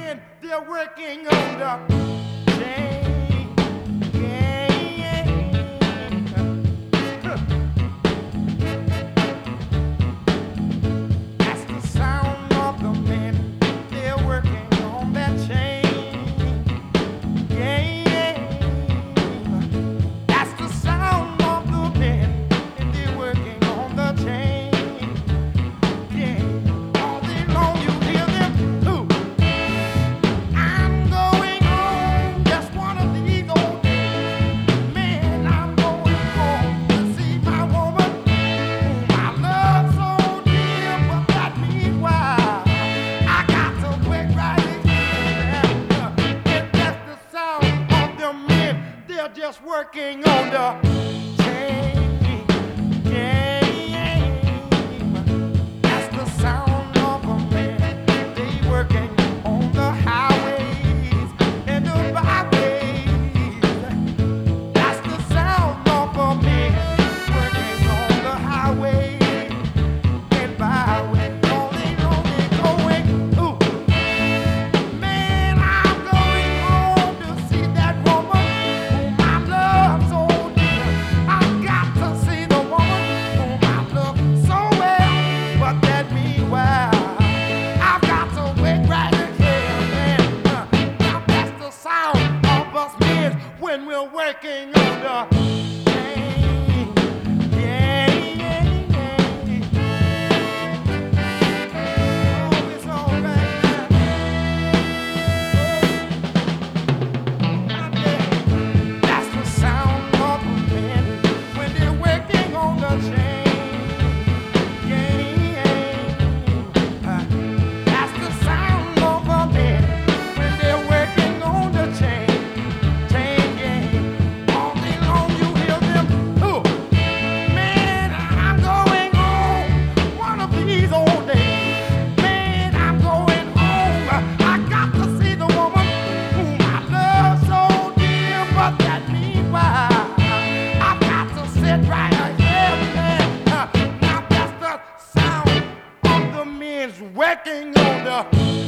men, they're working on the chain gang. That's the sound of the men, they're working on that chain gang. That's the sound of the men, and they're working on the chain gang. All day long you hear them, ooh. I'm going home, just one of these old days. Man, I'm going home to see my woman, whom I love so dear. But that meanwhile, I got to wait right here. And that's the sound of the men, they're just working on the chain gang. That's the sound of a man, they working on the highways and the byways. That's the sound of a man working on the highways and byways. All day long they going, ooh. Man, I'm going home to see that woman whom I love so dear. I got to see the woman whom I love so well. But that meanwhile, I've got to wait right here, man. Now that's the sound of us men when we're working on the chain gang. Oh, it's all right now. That's the sound of the men when they're working on the chain gang. That's the sound of the men when they're working on the chain gang. All day long you hear them, ooh. Man, I'm going home one of these old days. Man, I'm going home. I got to see the woman whom I love so dear. But that meanwhile, I've got to sit right here, man. Now that's the sound of the men's working on the